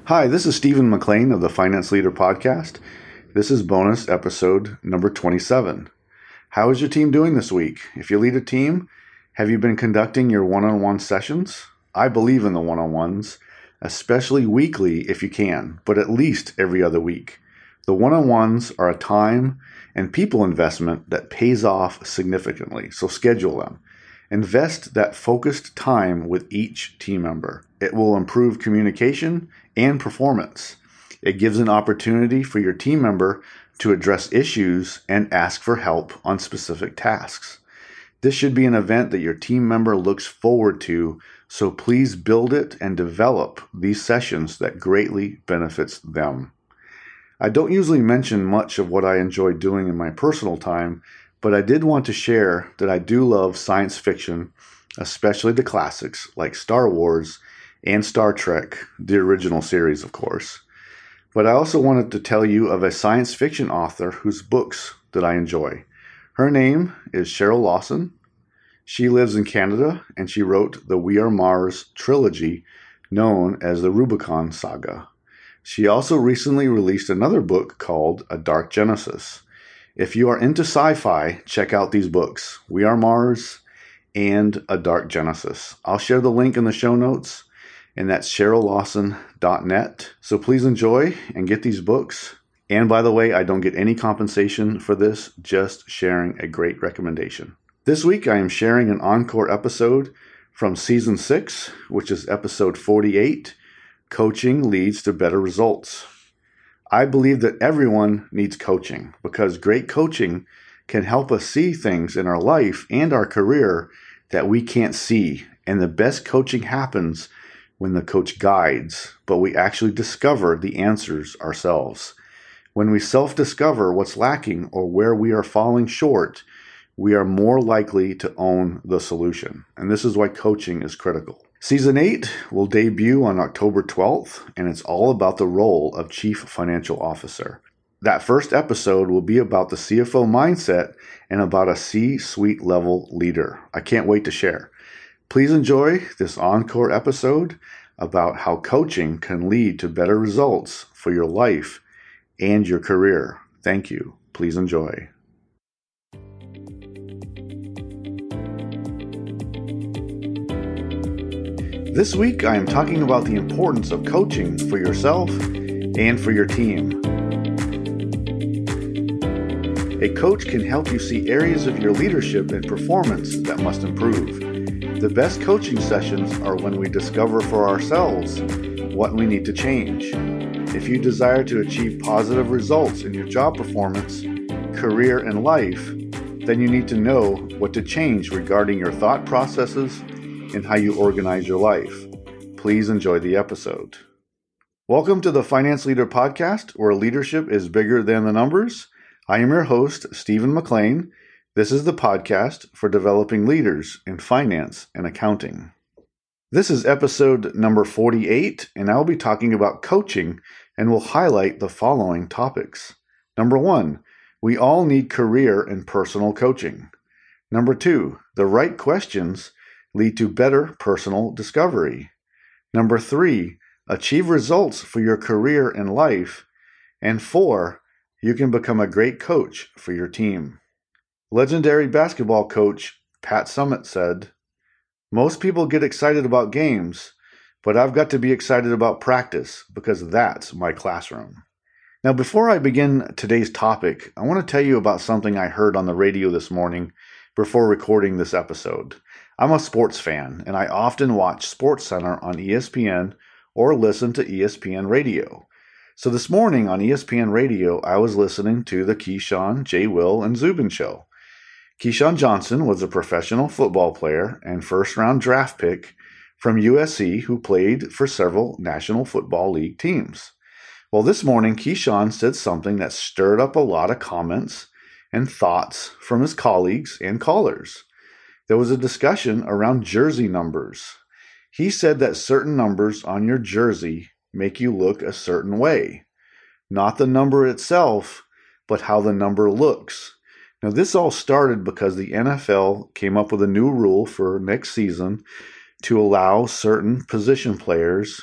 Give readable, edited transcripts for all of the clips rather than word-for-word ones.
Hi, this is Stephen McLean of the Finance Leader Podcast. This is bonus episode number 27. How is your team doing this week? If you lead a team, have you been conducting your one-on-one sessions? I believe in the one-on-ones, especially weekly if you can, but at least every other week. The one-on-ones are a time and people investment that pays off significantly, so schedule them. Invest that focused time with each team member. It will improve communication and performance. It gives an opportunity for your team member to address issues and ask for help on specific tasks. This should be an event that your team member looks forward to, so please build it and develop these sessions that greatly benefits them. I don't usually mention much of what I enjoy doing in my personal time, but I did want to share that I do love science fiction, especially the classics like Star Wars and Star Trek, the original series, of course. But I also wanted to tell you of a science fiction author whose books that I enjoy. Her name is Cheryl Lawson. She lives in Canada, and she wrote the We Are Mars trilogy known as the Rubicon Saga. She also recently released another book called A Dark Genesis. If you are into sci-fi, check out these books, We Are Mars and A Dark Genesis. I'll share the link in the show notes, and that's CherylLawson.net. So please enjoy and get these books. And by the way, I don't get any compensation for this, just sharing a great recommendation. This week, I am sharing an encore episode from Season 6, which is episode 48, Coaching Leads to Better Results. I believe that everyone needs coaching because great coaching can help us see things in our life and our career that we can't see. And the best coaching happens when the coach guides, but we actually discover the answers ourselves. When we self-discover what's lacking or where we are falling short, we are more likely to own the solution. And this is why coaching is critical. Season 8 will debut on October 12th, and it's all about the role of Chief Financial Officer. That first episode will be about the CFO mindset and about a C-suite level leader. I can't wait to share. Please enjoy this encore episode about how coaching can lead to better results for your life and your career. Thank you. Please enjoy. This week, I am talking about the importance of coaching for yourself and for your team. A coach can help you see areas of your leadership and performance that must improve. The best coaching sessions are when we discover for ourselves what we need to change. If you desire to achieve positive results in your job performance, career, and life, then you need to know what to change regarding your thought processes and how you organize your life. Please enjoy the episode. Welcome to the Finance Leader Podcast, where leadership is bigger than the numbers. I am your host, Stephen McLean. This is the podcast for developing leaders in finance and accounting. This is episode number 48, and I'll be talking about coaching and will highlight the following topics. Number 1, we all need career and personal coaching. Number 2, the right questions lead to better personal discovery. Number 3, achieve results for your career and life. And 4, you can become a great coach for your team. Legendary basketball coach Pat Summitt said, "Most people get excited about games, but I've got to be excited about practice because that's my classroom." Now, before I begin today's topic, I want to tell you about something I heard on the radio this morning before recording this episode. I'm a sports fan, and I often watch SportsCenter on ESPN or listen to ESPN Radio. So this morning on ESPN Radio, I was listening to the Keyshawn, J. Will, and Zubin show. Keyshawn Johnson was a professional football player and first-round draft pick from USC who played for several National Football League teams. Well, this morning, Keyshawn said something that stirred up a lot of comments and thoughts from his colleagues and callers. There was a discussion around jersey numbers. He said that certain numbers on your jersey make you look a certain way. Not the number itself, but how the number looks. Now, this all started because the NFL came up with a new rule for next season to allow certain position players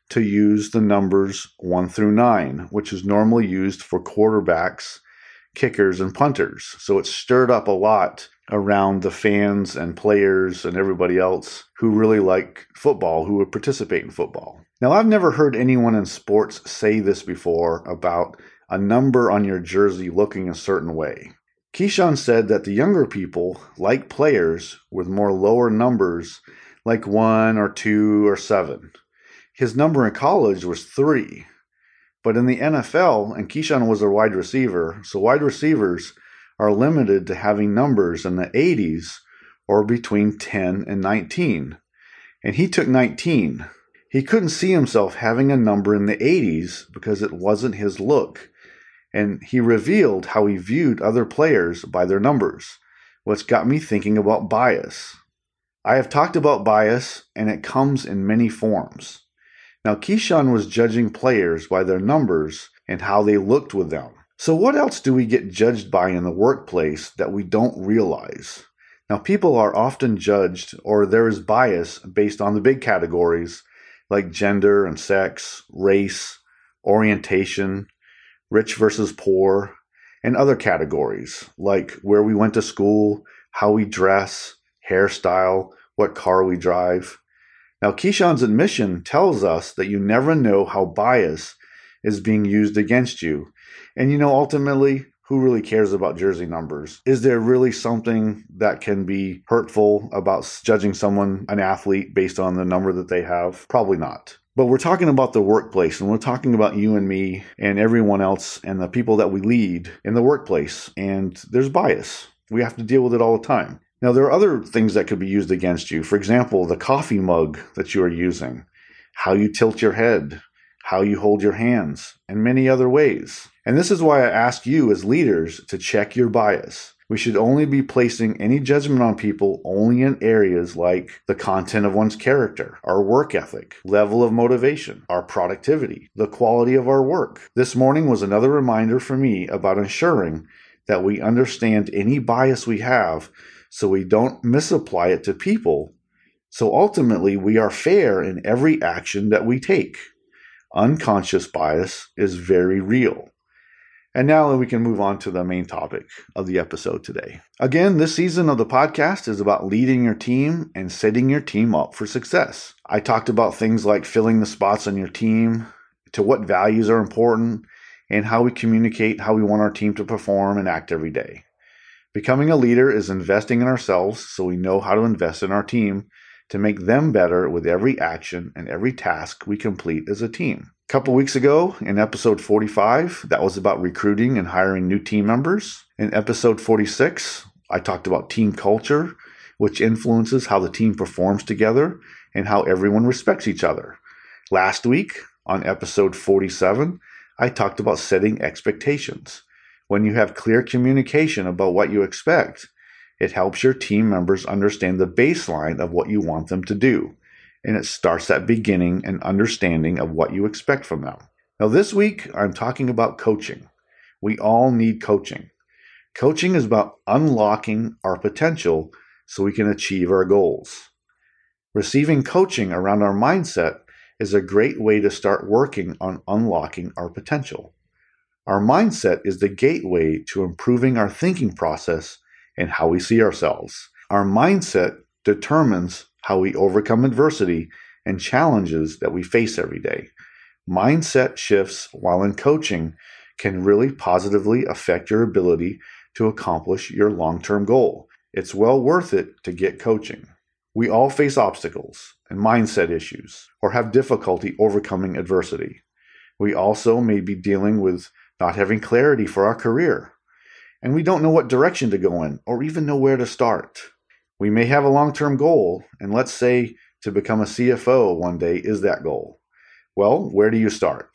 to use the numbers 1 through 9, which is normally used for quarterbacks, kickers, and punters. So it stirred up a lot around the fans and players and everybody else who really like football, who would participate in football. Now, I've never heard anyone in sports say this before about a number on your jersey looking a certain way. Keyshawn said that the younger people like players with more lower numbers, like 1 or 2 or 7. His number in college was 3. But in the NFL, and Keyshawn was a wide receiver, so wide receivers are limited to having numbers in the 80s or between 10 and 19. And he took 19. He couldn't see himself having a number in the 80s because it wasn't his look. And he revealed how he viewed other players by their numbers, which got me thinking about bias. I have talked about bias, and it comes in many forms. Now, Keyshawn was judging players by their numbers and how they looked with them. So what else do we get judged by in the workplace that we don't realize? Now, people are often judged, or there is bias based on the big categories like gender and sex, race, orientation, rich versus poor, and other categories like where we went to school, how we dress, hairstyle, what car we drive. Now, Keyshawn's admission tells us that you never know how bias is being used against you. And ultimately, who really cares about jersey numbers? Is there really something that can be hurtful about judging someone, an athlete, based on the number that they have? Probably not. But we're talking about the workplace, and we're talking about you and me and everyone else and the people that we lead in the workplace. And there's bias. We have to deal with it all the time. Now, there are other things that could be used against you. For example, the coffee mug that you are using, how you tilt your head, how you hold your hands, and many other ways. And this is why I ask you as leaders to check your bias. We should only be placing any judgment on people only in areas like the content of one's character, our work ethic, level of motivation, our productivity, the quality of our work. This morning was another reminder for me about ensuring that we understand any bias we have so we don't misapply it to people. So ultimately, we are fair in every action that we take. Unconscious bias is very real. And now we can move on to the main topic of the episode today. Again, this season of the podcast is about leading your team and setting your team up for success. I talked about things like filling the spots on your team, to what values are important, and how we communicate how we want our team to perform and act every day. Becoming a leader is investing in ourselves so we know how to invest in our team to make them better with every action and every task we complete as a team. A couple weeks ago, in episode 45, that was about recruiting and hiring new team members. In episode 46, I talked about team culture, which influences how the team performs together and how everyone respects each other. Last week, on episode 47, I talked about setting expectations. When you have clear communication about what you expect, it helps your team members understand the baseline of what you want them to do. And it starts at beginning and understanding of what you expect from them. Now this week, I'm talking about coaching. We all need coaching. Coaching is about unlocking our potential so we can achieve our goals. Receiving coaching around our mindset is a great way to start working on unlocking our potential. Our mindset is the gateway to improving our thinking process and how we see ourselves. Our mindset determines how we overcome adversity and challenges that we face every day. Mindset shifts while in coaching can really positively affect your ability to accomplish your long-term goal. It's well worth it to get coaching. We all face obstacles and mindset issues or have difficulty overcoming adversity. We also may be dealing with not having clarity for our career, and we don't know what direction to go in or even know where to start. We may have a long-term goal, and let's say to become a CFO one day is that goal. Well, where do you start?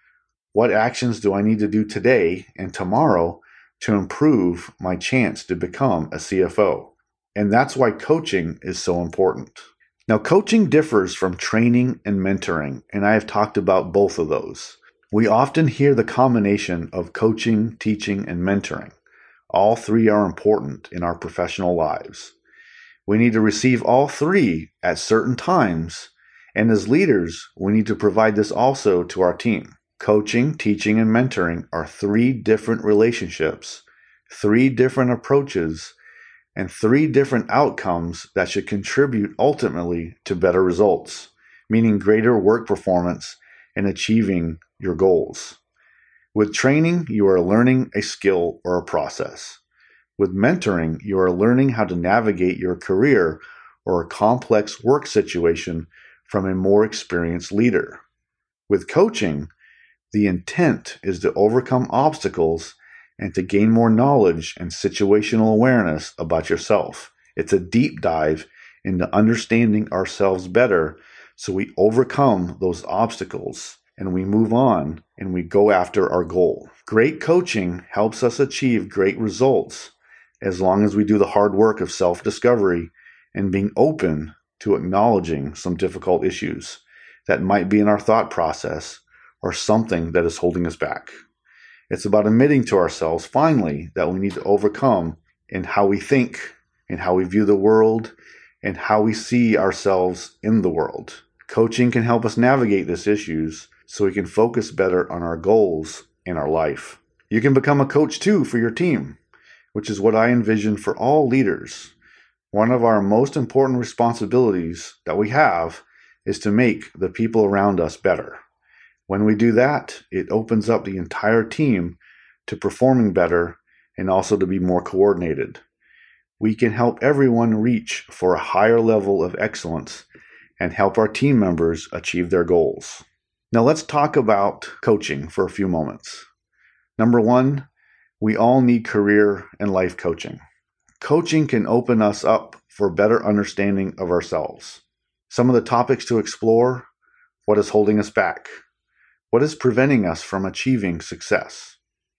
What actions do I need to do today and tomorrow to improve my chance to become a CFO? And that's why coaching is so important. Now, coaching differs from training and mentoring, and I have talked about both of those. We often hear the combination of coaching, teaching, and mentoring. All three are important in our professional lives. We need to receive all three at certain times And as leaders, we need to provide this also to our team. Coaching, teaching, and mentoring are 3 different relationships, 3 different approaches, and 3 different outcomes that should contribute ultimately to better results, meaning greater work performance and achieving your goals. With training, you are learning a skill or a process. With mentoring, you are learning how to navigate your career or a complex work situation from a more experienced leader. With coaching, the intent is to overcome obstacles and to gain more knowledge and situational awareness about yourself. It's a deep dive into understanding ourselves better so we overcome those obstacles and we move on and we go after our goal. Great coaching helps us achieve great results as long as we do the hard work of self-discovery and being open to acknowledging some difficult issues that might be in our thought process or something that is holding us back. It's about admitting to ourselves finally that we need to overcome in how we think, in how we view the world, and how we see ourselves in the world. Coaching can help us navigate these issues so we can focus better on our goals in our life. You can become a coach too for your team, which is what I envision for all leaders. One of our most important responsibilities that we have is to make the people around us better. When we do that, it opens up the entire team to performing better and also to be more coordinated. We can help everyone reach for a higher level of excellence and help our team members achieve their goals. Now let's talk about coaching for a few moments. Number 1, we all need career and life coaching. Coaching can open us up for better understanding of ourselves. Some of the topics to explore: what is holding us back? What is preventing us from achieving success?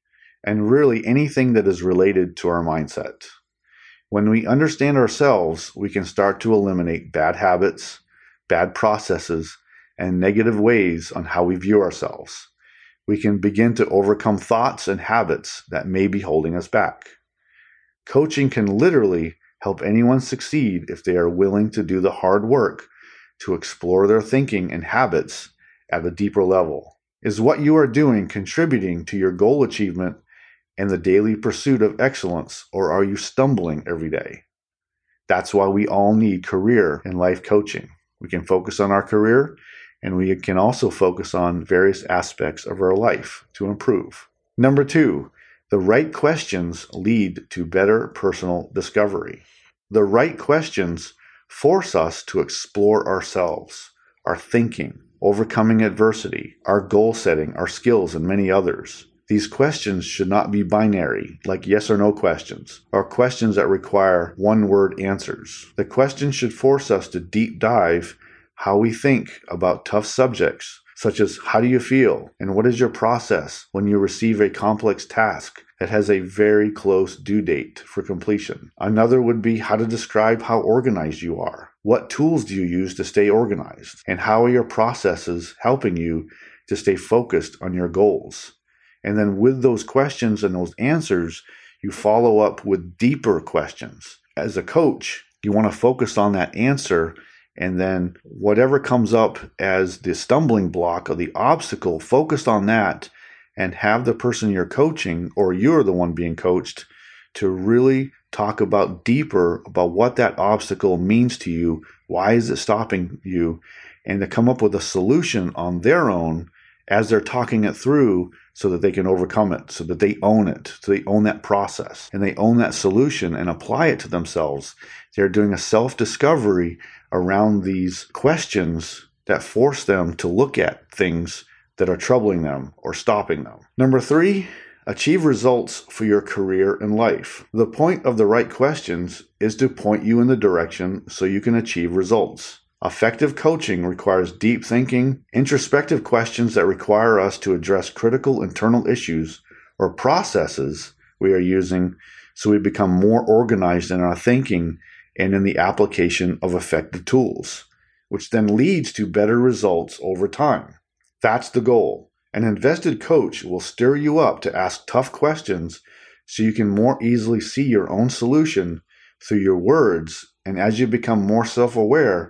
And really anything that is related to our mindset. When we understand ourselves, we can start to eliminate bad habits, bad processes, and negative ways on how we view ourselves. We can begin to overcome thoughts and habits that may be holding us back. Coaching can literally help anyone succeed if they are willing to do the hard work to explore their thinking and habits at a deeper level. Is what you are doing contributing to your goal achievement and the daily pursuit of excellence, or are you stumbling every day? That's why we all need career and life coaching. We can focus on our career, and we can also focus on various aspects of our life to improve. Number 2, the right questions lead to better personal discovery. The right questions force us to explore ourselves, our thinking, overcoming adversity, our goal setting, our skills, and many others. These questions should not be binary, like yes or no questions, or questions that require one-word answers. The questions should force us to deep dive how we think about tough subjects, such as how do you feel, and what is your process when you receive a complex task that has a very close due date for completion. Another would be how to describe how organized you are. What tools do you use to stay organized? And how are your processes helping you to stay focused on your goals? And then with those questions and those answers, you follow up with deeper questions. As a coach, you want to focus on that answer, and then whatever comes up as the stumbling block or the obstacle, focus on that and have the person you're coaching, or you're the one being coached, to really talk about deeper about what that obstacle means to you, why is it stopping you, and to come up with a solution on their own as they're talking it through so that they can overcome it, so that they own it, so they own that process, and they own that solution and apply it to themselves. They're doing a self-discovery around these questions that force them to look at things that are troubling them or stopping them. Number 3, achieve results for your career and life. The point of the right questions is to point you in the direction so you can achieve results. Effective coaching requires deep thinking, introspective questions that require us to address critical internal issues or processes we are using so we become more organized in our thinking and in the application of effective tools, which then leads to better results over time. That's the goal. An invested coach will stir you up to ask tough questions so you can more easily see your own solution through your words, and as you become more self-aware,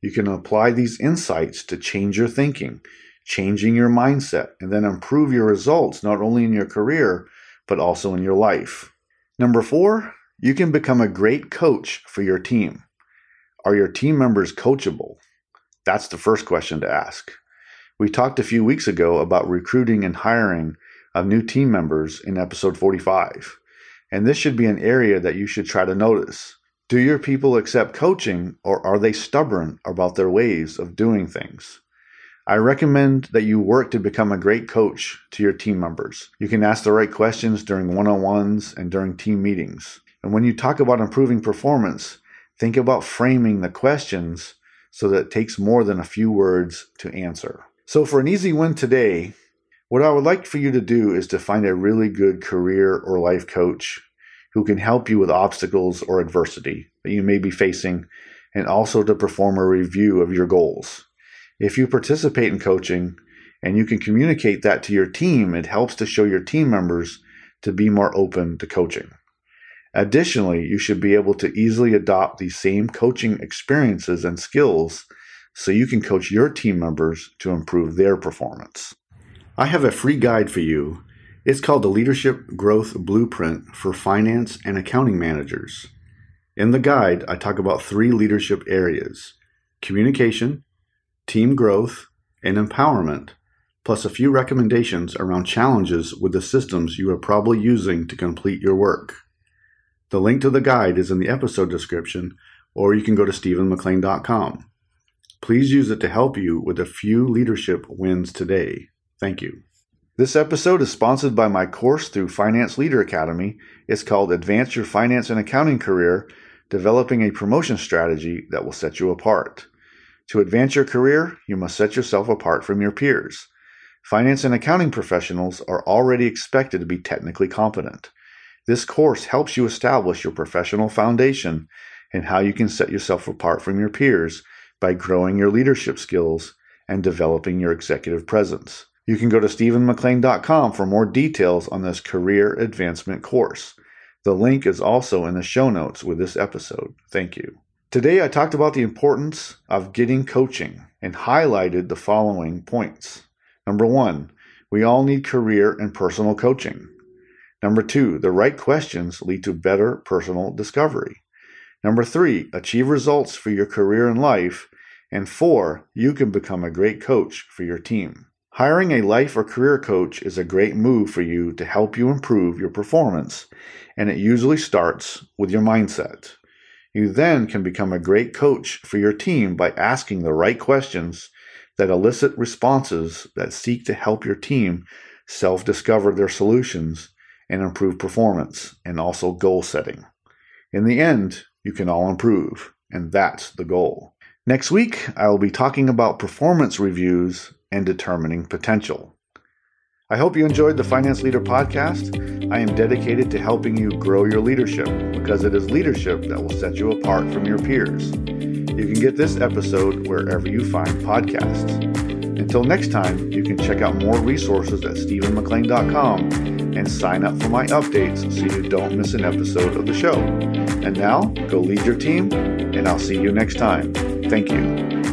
You can apply these insights to change your thinking, changing your mindset, and then improve your results not only in your career, but also in your life. Number 4, you can become a great coach for your team. Are your team members coachable? That's the first question to ask. We talked a few weeks ago about recruiting and hiring of new team members in episode 45, and this should be an area that you should try to notice. Do your people accept coaching, or are they stubborn about their ways of doing things? I recommend that you work to become a great coach to your team members. You can ask the right questions during one-on-ones and during team meetings. And when you talk about improving performance, think about framing the questions so that it takes more than a few words to answer. So for an easy win today, what I would like for you to do is to find a really good career or life coach who can help you with obstacles or adversity that you may be facing, and also to perform a review of your goals. If you participate in coaching and you can communicate that to your team, it helps to show your team members to be more open to coaching. Additionally, you should be able to easily adopt these same coaching experiences and skills so you can coach your team members to improve their performance. I have a free guide for you. It's called the Leadership Growth Blueprint for Finance and Accounting Managers. In the guide, I talk about 3 leadership areas: communication, team growth, and empowerment, plus a few recommendations around challenges with the systems you are probably using to complete your work. The link to the guide is in the episode description, or you can go to stephenmclain.com. Please use it to help you with a few leadership wins today. Thank you. This episode is sponsored by my course through Finance Leader Academy. It's called Advance Your Finance and Accounting Career, Developing a Promotion Strategy that will set you apart. To advance your career, you must set yourself apart from your peers. Finance and accounting professionals are already expected to be technically competent. This course helps you establish your professional foundation and how you can set yourself apart from your peers by growing your leadership skills and developing your executive presence. You can go to stephenmclain.com for more details on this career advancement course. The link is also in the show notes with this episode. Thank you. Today I talked about the importance of getting coaching and highlighted the following points. Number 1, we all need career and personal coaching. Number 2, the right questions lead to better personal discovery. Number 3, achieve results for your career and life. And 4, you can become a great coach for your team. Hiring a life or career coach is a great move for you to help you improve your performance, and it usually starts with your mindset. You then can become a great coach for your team by asking the right questions that elicit responses that seek to help your team self-discover their solutions and improve performance, and also goal setting. In the end, you can all improve, and that's the goal. Next week, I will be talking about performance reviews and determining potential. I hope you enjoyed the Finance Leader Podcast. I am dedicated to helping you grow your leadership, because it is leadership that will set you apart from your peers. You can get this episode wherever you find podcasts. Until next time, you can check out more resources at stephenmclain.com and sign up for my updates so you don't miss an episode of the show. And now, go lead your team, and I'll see you next time. Thank you.